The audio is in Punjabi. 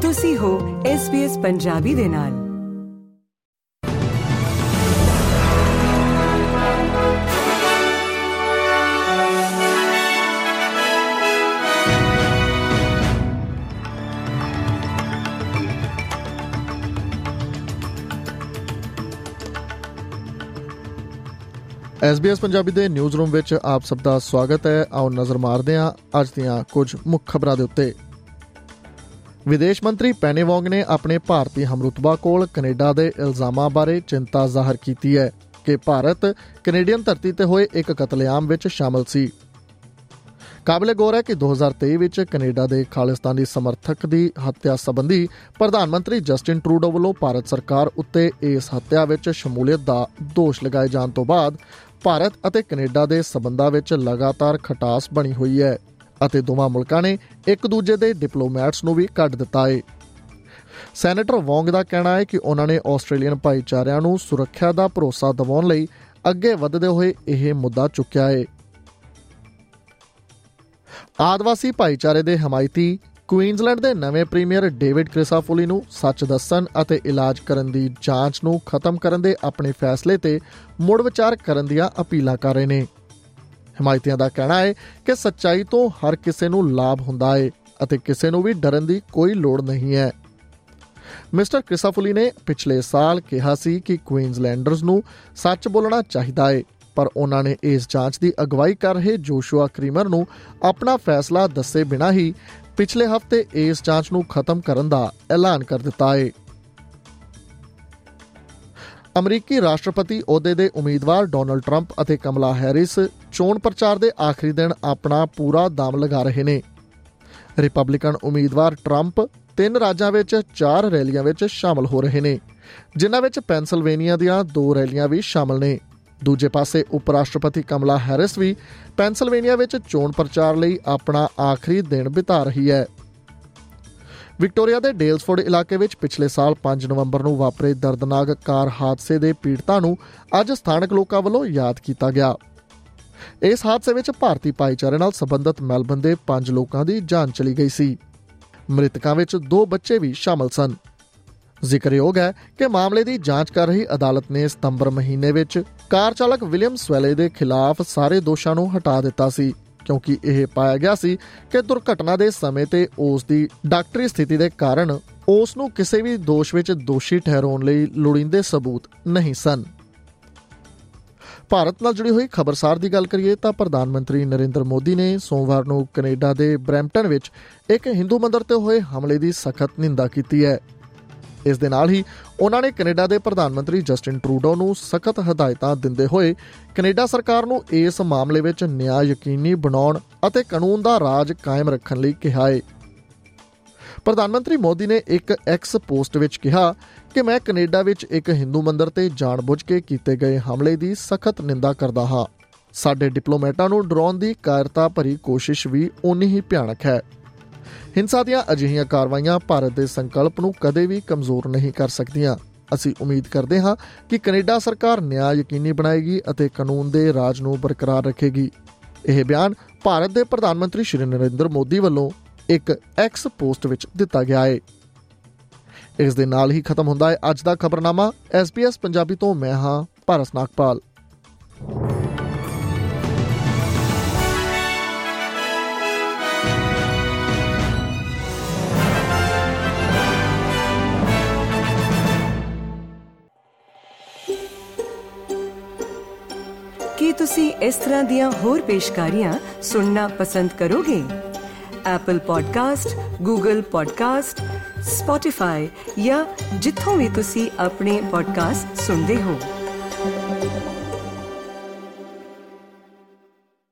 ਤੁਸੀਂ ਹੋ SBS ਪੰਜਾਬੀ ਦੇ ਨਾਲ। SBS ਪੰਜਾਬੀ ਦੇ ਨਿਊਜ਼ ਰੂਮ ਵਿੱਚ ਆਪ ਸਭ ਦਾ ਸਵਾਗਤ ਹੈ। ਆਓ ਨਜ਼ਰ ਮਾਰਦੇ ਹਾਂ ਅੱਜ ਦੀਆਂ ਕੁਝ ਮੁੱਖ ਖਬਰਾਂ ਦੇ ਉੱਤੇ। ਵਿਦੇਸ਼ ਮੰਤਰੀ ਪੈਨੀ ਵੋਂਗ ਨੇ ਆਪਣੇ ਭਾਰਤੀ ਹਮਰੁਤਬਾ ਕੋਲ ਕੈਨੇਡਾ ਦੇ ਇਲਜ਼ਾਮਾਂ ਬਾਰੇ ਚਿੰਤਾ ਜ਼ਾਹਰ ਕੀਤੀ ਹੈ ਕਿ ਭਾਰਤ ਕੈਨੇਡੀਅਨ ਧਰਤੀ ਤੇ ਹੋਏ ਇੱਕ ਕਤਲੇਆਮ ਵਿੱਚ ਸ਼ਾਮਲ ਸੀ। ਕਾਬਲੇ ਗੌਰ ਹੈ ਕਿ 2023 ਵਿੱਚ ਕੈਨੇਡਾ ਦੇ ਖਾਲਿਸਤਾਨੀ ਸਮਰਥਕ ਦੀ ਹੱਤਿਆ ਸੰਬੰਧੀ ਪ੍ਰਧਾਨ ਮੰਤਰੀ ਜਸਟਿਨ ਟਰੂਡੋ ਵੱਲੋਂ ਭਾਰਤ ਸਰਕਾਰ ਉੱਤੇ ਇਸ ਹੱਤਿਆ ਵਿੱਚ ਸ਼ਮੂਲੀਅਤ ਦਾ ਦੋਸ਼ ਲਗਾਏ ਜਾਣ ਤੋਂ ਬਾਅਦ ਭਾਰਤ ਅਤੇ ਕੈਨੇਡਾ ਦੇ ਸਬੰਧਾਂ ਵਿੱਚ ਲਗਾਤਾਰ ਖਟਾਸ ਬਣੀ ਹੋਈ ਹੈ ਅਤੇ ਦੋਵਾਂ ਮੁਲਕਾਂ ਨੇ ਇੱਕ ਦੂਜੇ ਦੇ ਡਿਪਲੋਮੈਟਸ ਨੂੰ ਵੀ ਕੱਢ ਦਿੱਤਾ ਹੈ। ਸੈਨੇਟਰ ਵੋਂਗ ਦਾ ਕਹਿਣਾ ਹੈ ਕਿ ਉਹਨਾਂ ਨੇ ਆਸਟ੍ਰੇਲੀਅਨ ਭਾਈਚਾਰਿਆਂ ਨੂੰ ਸੁਰੱਖਿਆ ਦਾ ਭਰੋਸਾ ਦਿਵਾਉਣ ਲਈ ਅੱਗੇ ਵਧਦੇ ਹੋਏ ਇਹ ਮੁੱਦਾ ਚੁੱਕਿਆ ਹੈ। ਆਦਿਵਾਸੀ ਭਾਈਚਾਰੇ ਦੇ ਹਮਾਇਤੀ ਕੁਈਨਜ਼ਲੈਂਡ ਦੇ ਨਵੇਂ ਪ੍ਰੀਮੀਅਰ ਡੇਵਿਡ ਕ੍ਰਿਸਾਫੋਲੀ ਨੂੰ ਸੱਚ ਦੱਸਣ ਅਤੇ ਇਲਾਜ ਕਰਨ ਦੀ ਜਾਂਚ ਨੂੰ ਖਤਮ ਕਰਨ ਦੇ ਆਪਣੇ ਫੈਸਲੇ ਤੇ ਮੁੜ ਵਿਚਾਰ ਕਰਨ ਦੀਆਂ ਅਪੀਲਾਂ ਕਰ ਰਹੇ ਨੇ। ਹਮਾਇਤੀਆਂ ਦਾ ਕਹਿਣਾ ਹੈ ਕਿ ਸੱਚਾਈ ਤੋਂ ਹਰ ਕਿਸੇ ਨੂੰ ਲਾਭ ਹੁੰਦਾ ਹੈ ਅਤੇ ਕਿਸੇ ਨੂੰ ਵੀ ਡਰਨ ਦੀ ਕੋਈ ਲੋੜ ਨਹੀਂ ਹੈ। ਮਿਸਟਰ ਕ੍ਰਿਸਾਫੋਲੀ ਨੇ ਪਿਛਲੇ ਸਾਲ ਕਿਹਾ ਸੀ ਕਿ ਕੁਈਨਜ਼ਲੈਂਡਰਜ਼ ਨੂੰ ਸੱਚ ਬੋਲਣਾ ਚਾਹੀਦਾ ਹੈ, ਪਰ ਉਹਨਾਂ ਨੇ ਇਸ ਜਾਂਚ ਦੀ ਅਗਵਾਈ ਕਰ ਰਹੇ ਜੋਸ਼ੂਆ ਕ੍ਰੀਮਰ ਨੂੰ ਆਪਣਾ ਫੈਸਲਾ ਦੱਸੇ ਬਿਨਾਂ ਹੀ ਪਿਛਲੇ ਹਫ਼ਤੇ ਇਸ ਜਾਂਚ ਨੂੰ ਖਤਮ ਕਰਨ ਦਾ ਐਲਾਨ ਕਰ ਦਿੱਤਾ ਹੈ। ਅਮਰੀਕੀ ਰਾਸ਼ਟਰਪਤੀ ਅਹੁਦੇ ਦੇ ਉਮੀਦਵਾਰ ਡੋਨਲਡ ਟਰੰਪ ਅਤੇ ਕਮਲਾ ਹੈਰਿਸ ਚੋਣ ਪ੍ਰਚਾਰ ਦੇ ਆਖਰੀ ਦਿਨ ਆਪਣਾ ਪੂਰਾ ਦਮ ਲਗਾ ਰਹੇ ਨੇ। ਰਿਪਬਲਿਕਨ ਉਮੀਦਵਾਰ ਟਰੰਪ 3 ਰਾਜਾਂ ਵਿੱਚ 4 ਰੈਲੀਆਂ ਵਿੱਚ ਸ਼ਾਮਲ ਹੋ ਰਹੇ ਨੇ, ਜਿਨ੍ਹਾਂ ਵਿੱਚ ਪੈਨਸਿਲਵੇਨੀਆ ਦੀਆਂ 2 ਰੈਲੀਆਂ ਵੀ ਸ਼ਾਮਲ ਨੇ। ਦੂਜੇ ਪਾਸੇ ਉਪ ਰਾਸ਼ਟਰਪਤੀ ਕਮਲਾ ਹੈਰਿਸ ਵੀ ਪੈਨਸਿਲਵੇਨੀਆ ਵਿੱਚ ਚੋਣ ਪ੍ਰਚਾਰ ਲਈ ਆਪਣਾ ਆਖਰੀ ਦਿਨ ਬਿਤਾ ਰਹੀ ਹੈ। ਵਿਕਟੋਰੀਆ ਦੇ ਡੇਲਸਫੋਰਡ ਇਲਾਕੇ ਵਿੱਚ ਪਿਛਲੇ ਸਾਲ 5 ਨਵੰਬਰ ਨੂੰ ਵਾਪਰੇ ਦਰਦਨਾਕ ਕਾਰ ਹਾਦਸੇ ਦੇ ਪੀੜਤਾਂ ਨੂੰ ਅੱਜ ਸਥਾਨਕ ਲੋਕਾਂ ਵੱਲੋਂ ਯਾਦ ਕੀਤਾ ਗਿਆ। ਇਸ ਹਾਦਸੇ ਵਿੱਚ ਭਾਰਤੀ ਭਾਈਚਾਰੇ ਨਾਲ ਸੰਬੰਧਿਤ ਮੈਲਬਨ ਦੇ 5 ਲੋਕਾਂ ਦੀ ਜਾਨ ਚਲੀ ਗਈ ਸੀ। ਮ੍ਰਿਤਕਾਂ ਵਿੱਚ 2 ਬੱਚੇ ਵੀ ਸ਼ਾਮਲ ਸਨ। ਜ਼ਿਕਰਯੋਗ ਹੈ ਕਿ ਮਾਮਲੇ ਦੀ ਜਾਂਚ ਕਰ ਰਹੀ ਅਦਾਲਤ ਨੇ ਸਤੰਬਰ ਮਹੀਨੇ ਵਿੱਚ ਕਾਰ ਚਾਲਕ ਵਿਲੀਅਮ ਸਵੈਲੇ ਦੇ ਖਿਲਾਫ ਸਾਰੇ ਦੋਸ਼ਾਂ ਨੂੰ ਹਟਾ ਦਿੱਤਾ ਸੀ, ਕਿਉਂਕਿ ਇਹ ਪਾਇਆ ਗਿਆ ਸੀ ਕਿ ਦੁਰਘਟਨਾ ਦੇ ਸਮੇਂ ਤੇ ਉਸ ਦੀ ਡਾਕਟਰੀ ਸਥਿਤੀ ਦੇ ਕਾਰਨ ਉਸ ਨੂੰ ਕਿਸੇ ਵੀ ਦੋਸ਼ ਵਿੱਚ ਦੋਸ਼ੀ ਠਹਿਰਾਉਣ ਲਈ ਲੋੜੀਂਦੇ ਸਬੂਤ ਨਹੀਂ ਸਨ। ਭਾਰਤ ਨਾਲ ਜੁੜੀ ਹੋਈ ਖਬਰਸਾਰ ਦੀ ਗੱਲ ਕਰੀਏ ਤਾਂ ਪ੍ਰਧਾਨ ਮੰਤਰੀ ਨਰਿੰਦਰ ਮੋਦੀ ਨੇ ਸੋਮਵਾਰ ਨੂੰ ਕੈਨੇਡਾ ਦੇ ਬਰੈਂਪਟਨ ਵਿੱਚ ਇੱਕ ਹਿੰਦੂ ਮੰਦਰ ਤੇ ਹੋਏ ਹਮਲੇ ਦੀ ਸਖਤ ਨਿੰਦਾ ਕੀਤੀ ਹੈ। ਇਸ ਦੇ ਨਾਲ ਹੀ ਉਹਨਾਂ ਨੇ ਕੈਨੇਡਾ ਦੇ ਪ੍ਰਧਾਨ ਮੰਤਰੀ ਜਸਟਿਨ ਟਰੂਡੋ ਨੂੰ ਸਖਤ ਹਦਾਇਤਾਂ ਦਿੰਦੇ ਹੋਏ ਕੈਨੇਡਾ ਸਰਕਾਰ ਨੂੰ ਇਸ ਮਾਮਲੇ ਵਿੱਚ ਨਿਆਂ ਯਕੀਨੀ ਬਣਾਉਣ ਅਤੇ ਕਾਨੂੰਨ ਦਾ ਰਾਜ ਕਾਇਮ ਰੱਖਣ ਲਈ ਕਿਹਾ ਹੈ। ਪ੍ਰਧਾਨ ਮੰਤਰੀ ਮੋਦੀ ਨੇ ਇੱਕ ਐਕਸ ਪੋਸਟ ਵਿੱਚ ਕਿਹਾ ਕਿ ਮੈਂ ਕੈਨੇਡਾ ਵਿੱਚ ਇੱਕ ਹਿੰਦੂ ਮੰਦਰ ਤੇ ਜਾਣਬੁੱਝ ਕੇ ਕੀਤੇ ਗਏ ਹਮਲੇ ਦੀ ਸਖਤ ਨਿੰਦਾ ਕਰਦਾ ਹਾਂ। ਸਾਡੇ ਡਿਪਲੋਮੈਟਾਂ ਨੂੰ ਡਰਾਉਣ ਦੀ ਕਾਇਰਤਾ ਭਰੀ ਕੋਸ਼ਿਸ਼ ਵੀ ਓਨੀ ਹੀ ਭਿਆਨਕ ਹੈ। ਹਿੰਸਾ ਦੀਆਂ ਅਜਿਹੀਆਂ ਕਾਰਵਾਈਆਂ ਭਾਰਤ ਦੇ ਸੰਕਲਪ ਨੂੰ ਕਦੇ ਵੀ ਕਮਜ਼ੋਰ ਨਹੀਂ ਕਰ ਸਕਦੀਆਂ। ਅਸੀਂ ਉਮੀਦ ਕਰਦੇ ਹਾਂ ਕਿ ਕੈਨੇਡਾ ਸਰਕਾਰ ਨਿਆਂ ਯਕੀਨੀ ਬਣਾਏਗੀ ਅਤੇ ਕਾਨੂੰਨ ਦੇ ਰਾਜ ਨੂੰ ਬਰਕਰਾਰ ਰੱਖੇਗੀ। ਇਹ ਬਿਆਨ ਭਾਰਤ ਦੇ ਪ੍ਰਧਾਨ ਮੰਤਰੀ ਸ਼੍ਰੀ ਨਰਿੰਦਰ ਮੋਦੀ ਵੱਲੋਂ ਇੱਕ ਐਕਸ ਪੋਸਟ ਵਿੱਚ ਦਿੱਤਾ ਗਿਆ ਹੈ। ਇਸ ਦੇ ਨਾਲ ਹੀ ਖਤਮ ਹੁੰਦਾ ਹੈ ਅੱਜ ਦਾ ਖਬਰਨਾਮਾ। SBS ਪੰਜਾਬੀ ਤੋਂ ਮੈਂ ਹਾਂ ਪਾਰਸ ਨਾਗਪਾਲ। ਕੀ ਤੁਸੀਂ ਇਸ ਤਰ੍ਹਾਂ ਦੀਆਂ ਹੋਰ ਪੇਸ਼ਕਾਰੀਆਂ ਸੁਣਨਾ ਪਸੰਦ ਕਰੋਗੇ? Apple podcast, Google podcast, Spotify ਜਾਂ ਜਿੱਥੋਂ ਵੀ ਤੁਸੀਂ ਆਪਣੇ ਪੋਡਕਾਸਟ ਸੁਣਦੇ ਹੋ।